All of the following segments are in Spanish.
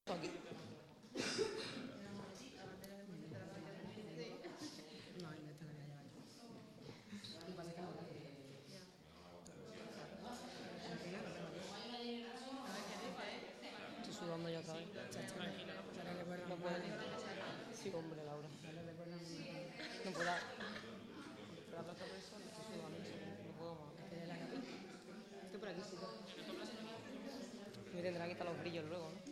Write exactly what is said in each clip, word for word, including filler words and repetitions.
Aquí. Estoy sudando ya otra vez. No puedo. Sí, hombre, Laura. No puedo. La plaza por eso, estoy sudando. No puedo más. Estoy por aquí, sí. Me tendrán que quitar los brillos luego, ¿no?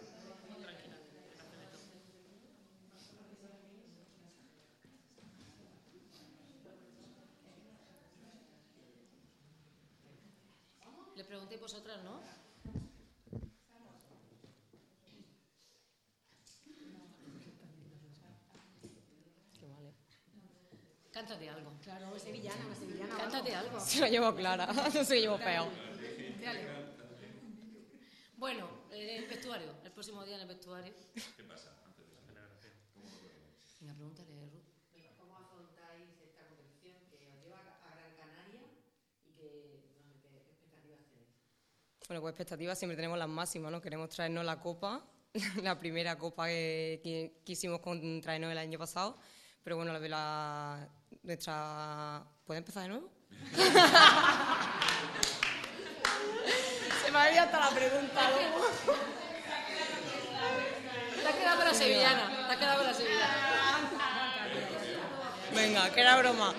Le preguntéis vosotras, ¿no? Qué vale. Cántate algo. Claro, es sevillana, una sevillana. Cántate algo. Se la llevo clara, no se llevo feo. Dale. Bueno, eh, el vestuario. El próximo día en el vestuario. ¿Qué pasa antes de la celebración? Venga, pregúntale, Ruth. ¿Cómo afrontáis esta competición que os lleva a Gran Canaria y que, no sé, qué expectativas tenéis? Bueno, pues expectativas siempre tenemos las máximas, ¿no? Queremos traernos la copa, la primera copa que, que quisimos con, traernos el año pasado, pero bueno, la de la nuestra... ¿Puede empezar de nuevo? Se me había hasta la pregunta, ¿no? Te has quedado con la sevillana. Te has quedado con la sevillana. Venga, que era broma.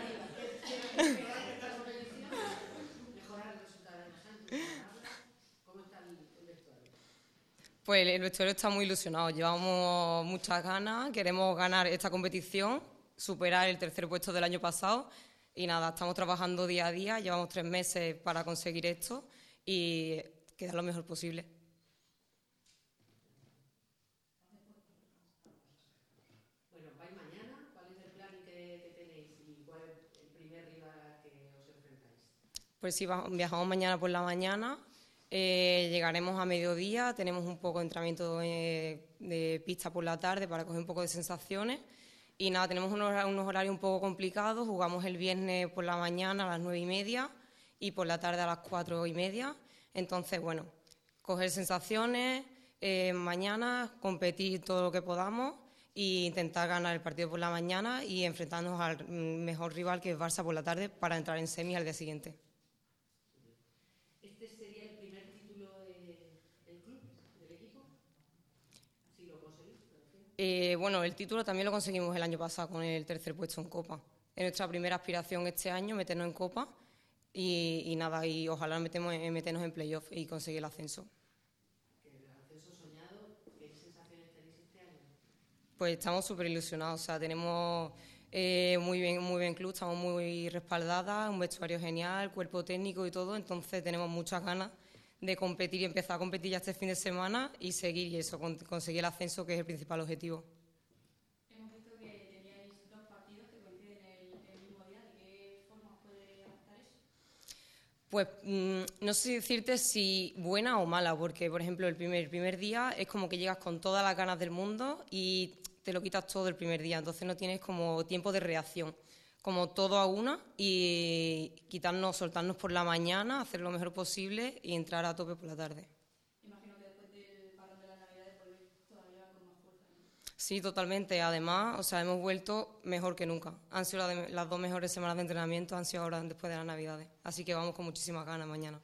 Pues el vestuario está muy ilusionado, llevamos muchas ganas, queremos ganar esta competición, superar el tercer puesto del año pasado y nada, estamos trabajando día a día, llevamos tres meses para conseguir esto y quedar lo mejor posible. Bueno, vais mañana. ¿Cuál es el plan que, que tenéis y cuál es el primer rival al que os enfrentáis? Pues sí, va- viajamos mañana por la mañana, eh, llegaremos a mediodía, tenemos un poco de entrenamiento de, de pista por la tarde para coger un poco de sensaciones y nada, tenemos unos, hora- unos horarios un poco complicados, jugamos el viernes por la mañana a las nueve y media y por la tarde a las cuatro y media, entonces bueno, coger sensaciones, eh, mañana competir todo lo que podamos e intentar ganar el partido por la mañana y enfrentarnos al mm, mejor rival que es Barça por la tarde para entrar en semis al día siguiente. ¿Este sería el primer título de- del club, del equipo? Si lo conseguís, me refiero. Eh, bueno, el título también lo conseguimos el año pasado con el tercer puesto en Copa. Es nuestra primera aspiración este año, meternos en Copa y, y nada, y ojalá metemos, en- meternos en playoff y conseguir el ascenso. Que el ascenso soñado, ¿qué sensaciones tenéis este año? Pues estamos súper ilusionados, o sea, tenemos eh, muy bien, muy bien club, estamos muy respaldadas, un vestuario genial, cuerpo técnico y todo, entonces tenemos muchas ganas de competir y empezar a competir ya este fin de semana y seguir y eso, con- conseguir el ascenso, que es el principal objetivo. Hemos visto que teníais dos partidos que coinciden el, el mismo día. ¿De qué forma os puede afectar eso? Pues mm, no sé decirte si buena o mala, porque por ejemplo el primer, el primer día es como que llegas con todas las ganas del mundo y te lo quitas todo el primer día, entonces no tienes como tiempo de reacción, como todo a una y quitarnos, soltarnos por la mañana, hacer lo mejor posible y entrar a tope por la tarde. Imagino que después del parón de las Navidades volvéis todavía con más fuerza, ¿no? Sí, totalmente. Además, o sea, hemos vuelto mejor que nunca. Han sido la de- las dos mejores semanas de entrenamiento, han sido ahora después de las Navidades. Así que vamos con muchísimas ganas mañana.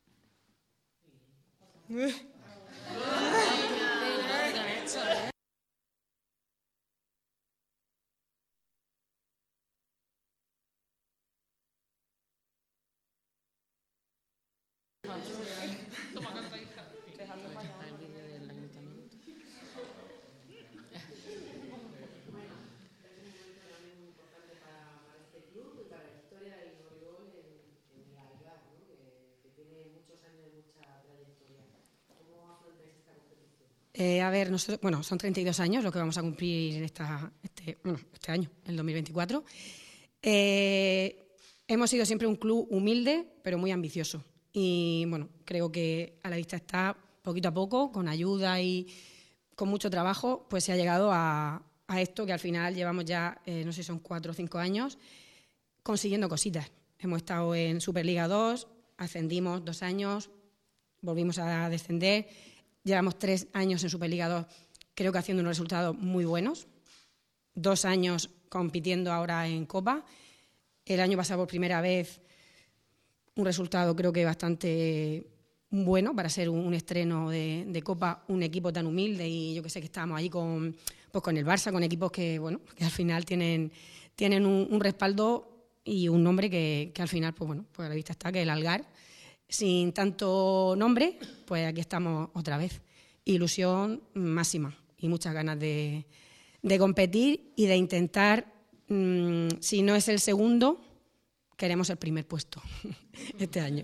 Importante para, para este club y para la historia del voleibol en, en el Algar, ¿no? que, que tiene muchos años y mucha trayectoria. ¿Cómo afrontáis esta competición? Eh, a ver, nosotros, bueno, son treinta y dos años lo que vamos a cumplir en esta, este, bueno, este año, el dos mil veinticuatro. Eh, hemos sido siempre un club humilde, pero muy ambicioso. Y bueno, creo que a la vista está, poquito a poco, con ayuda y con mucho trabajo, pues se ha llegado a, a esto que al final llevamos ya, eh, no sé si son cuatro o cinco años, consiguiendo cositas. Hemos estado en Superliga dos, ascendimos dos años, volvimos a descender. llevamos tres años en Superliga dos, creo que haciendo unos resultados muy buenos, dos años compitiendo ahora en Copa, el año pasado por primera vez un resultado creo que bastante bueno para ser un, un estreno de, de Copa, un equipo tan humilde, y yo que sé que estábamos allí con, pues con el Barça, con equipos que, bueno, que al final tienen, tienen un, un respaldo y un nombre que, que al final, pues bueno, pues a la vista está, que el Algar, sin tanto nombre, pues aquí estamos otra vez. Ilusión máxima y muchas ganas de, de competir y de intentar, mmm, si no es el segundo, queremos el primer puesto este año.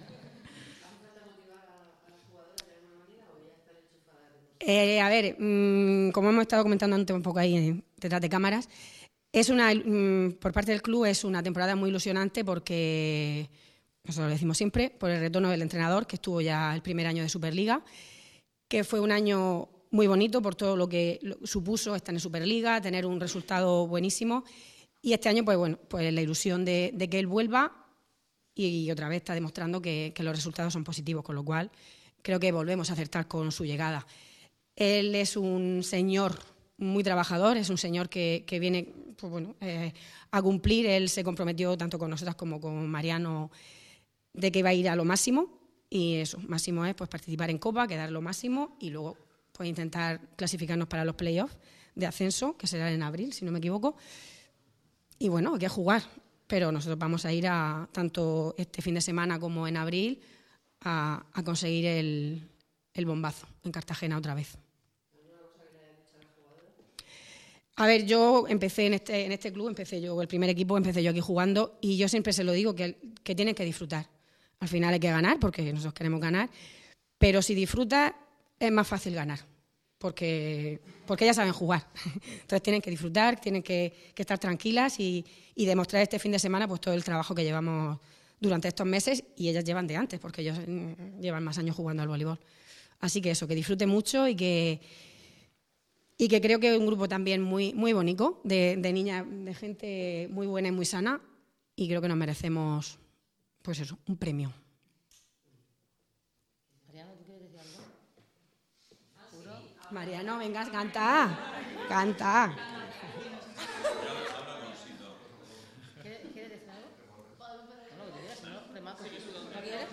Eh, a ver, mmm, como hemos estado comentando antes un poco ahí detrás de cámaras, es una, mmm, por parte del club es una temporada muy ilusionante porque, nosotros lo decimos siempre, por el retorno del entrenador, que estuvo ya el primer año de Superliga, que fue un año muy bonito por todo lo que supuso estar en Superliga, tener un resultado buenísimo, y este año, pues bueno, pues la ilusión de, de que él vuelva, y, y otra vez está demostrando que, que los resultados son positivos, con lo cual creo que volvemos a acertar con su llegada. Él es un señor muy trabajador, es un señor que, que viene, pues bueno, eh, a cumplir. Él se comprometió tanto con nosotras como con Mariano de que iba a ir a lo máximo, y eso, máximo es pues participar en Copa, quedar lo máximo y luego pues intentar clasificarnos para los playoffs de ascenso, que serán en abril, si no me equivoco. Y bueno, hay que jugar, pero nosotros vamos a ir a, tanto este fin de semana como en abril, a, a conseguir el, el bombazo en Cartagena otra vez. A ver, yo empecé en este, en este club, empecé yo, el primer equipo, empecé yo aquí jugando, y yo siempre se lo digo, que, que tienen que disfrutar. Al final hay que ganar, porque nosotros queremos ganar, pero si disfrutas es más fácil ganar, porque, porque ellas saben jugar. Entonces tienen que disfrutar, tienen que, que estar tranquilas y, y demostrar este fin de semana pues todo el trabajo que llevamos durante estos meses, y ellas llevan de antes, porque ellos llevan más años jugando al voleibol. Así que eso, que disfruten mucho y que... Y que creo que es un grupo también muy, muy bonito, de, de niñas, de gente muy buena y muy sana, y creo que nos merecemos, pues eso, un premio. Mariano, ¿tú quieres decir algo? Mariano, venga, canta, canta. ¿Quieres decir algo? No, lo que tú quieras, no, remato. ¿No quieres?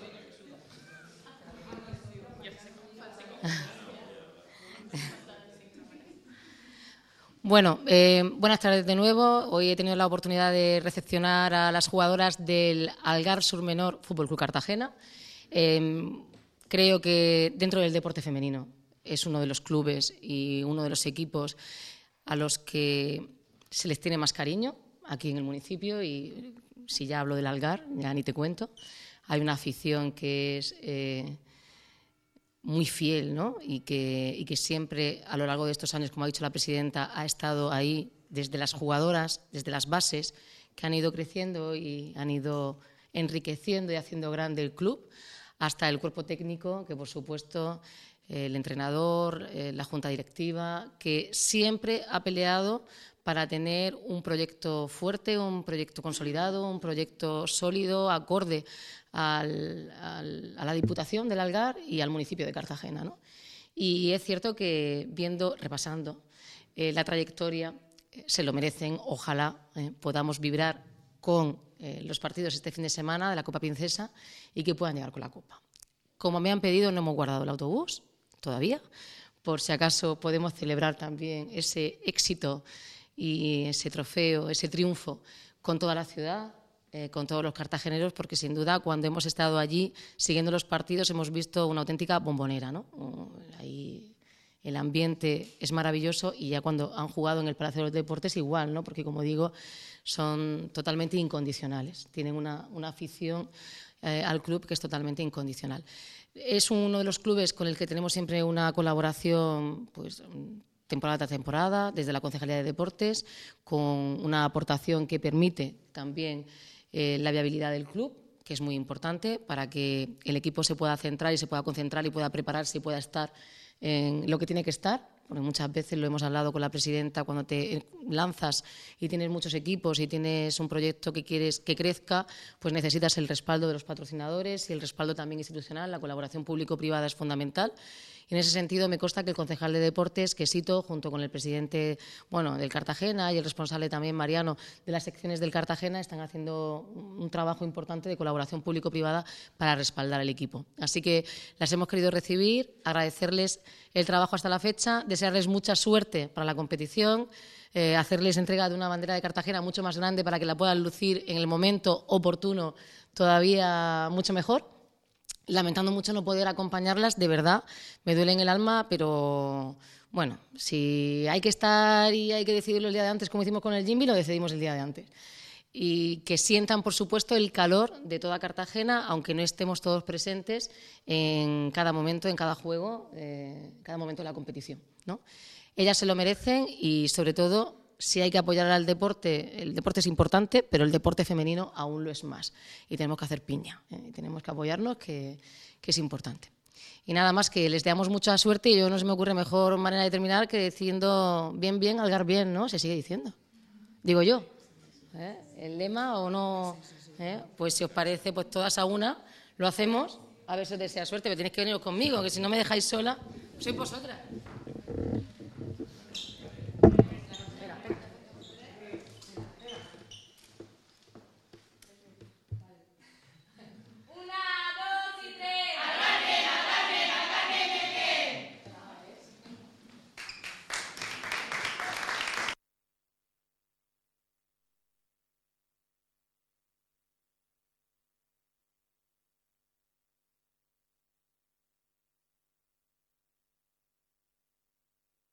Bueno, eh, buenas tardes de nuevo. Hoy he tenido la oportunidad de recepcionar a las jugadoras del Algar Surmenor Fútbol Club Cartagena. Eh, creo que dentro del deporte femenino es uno de los clubes y uno de los equipos a los que se les tiene más cariño aquí en el municipio, y si ya hablo del Algar, ya ni te cuento. Hay una afición que es... Eh, muy fiel, ¿no? y, que, y que siempre a lo largo de estos años, como ha dicho la presidenta, ha estado ahí desde las jugadoras, desde las bases, que han ido creciendo y han ido enriqueciendo y haciendo grande el club, hasta el cuerpo técnico, que por supuesto el entrenador, eh, la junta directiva, que siempre ha peleado para tener un proyecto fuerte, un proyecto consolidado, un proyecto sólido, acorde al, al, a la Diputación del Algar y al municipio de Cartagena, ¿no? Y es cierto que, viendo, repasando eh, la trayectoria, eh, se lo merecen. Ojalá eh, podamos vibrar con eh, los partidos este fin de semana de la Copa Princesa y que puedan llegar con la Copa. Como me han pedido, no hemos guardado el autobús todavía, por si acaso podemos celebrar también ese éxito y ese trofeo, ese triunfo con toda la ciudad, eh, con todos los cartageneros, porque sin duda cuando hemos estado allí siguiendo los partidos hemos visto una auténtica bombonera, ¿no? Ahí el ambiente es maravilloso, y ya cuando han jugado en el Palacio de los Deportes igual, ¿no? Porque, como digo, son totalmente incondicionales, tienen una, una afición eh, al club que es totalmente incondicional. Es uno de los clubes con el que tenemos siempre una colaboración, pues, temporada tras temporada, desde la Concejalía de Deportes, con una aportación que permite también eh, la viabilidad del club, que es muy importante para que el equipo se pueda centrar y se pueda concentrar y pueda prepararse y pueda estar en lo que tiene que estar, porque muchas veces lo hemos hablado con la presidenta, cuando te lanzas y tienes muchos equipos y tienes un proyecto que quieres que crezca, pues necesitas el respaldo de los patrocinadores y el respaldo también institucional. La colaboración público-privada es fundamental, Y en ese sentido me consta que el concejal de Deportes, Quesito, junto con el presidente bueno, del Cartagena y el responsable también, Mariano, de las secciones del Cartagena, están haciendo un trabajo importante de colaboración público-privada para respaldar al equipo. Así que las hemos querido recibir, agradecerles el trabajo hasta la fecha, desearles mucha suerte para la competición, eh, hacerles entrega de una bandera de Cartagena mucho más grande para que la puedan lucir en el momento oportuno todavía mucho mejor. Lamentando mucho no poder acompañarlas, de verdad, me duele en el alma, pero bueno, si hay que estar y hay que decidirlo el día de antes, como hicimos con el Jimby, lo decidimos el día de antes. Y que sientan, por supuesto, el calor de toda Cartagena, aunque no estemos todos presentes en cada momento, en cada juego, eh, en cada momento de la competición, ¿no? Ellas se lo merecen y, sobre todo, si hay que apoyar al deporte, el deporte es importante, pero el deporte femenino aún lo es más. Y tenemos que hacer piña, ¿eh? Y tenemos que apoyarnos, que, que es importante. Y nada más, que les deamos mucha suerte y yo no se me ocurre mejor manera de terminar que diciendo bien, bien, Algar bien, ¿no? Se sigue diciendo. Digo yo. ¿Eh? ¿El lema o no? ¿Eh? Pues si os parece, pues todas a una lo hacemos. A ver si os desea suerte, pero tenéis que veniros conmigo, que si no me dejáis sola, sois vosotras.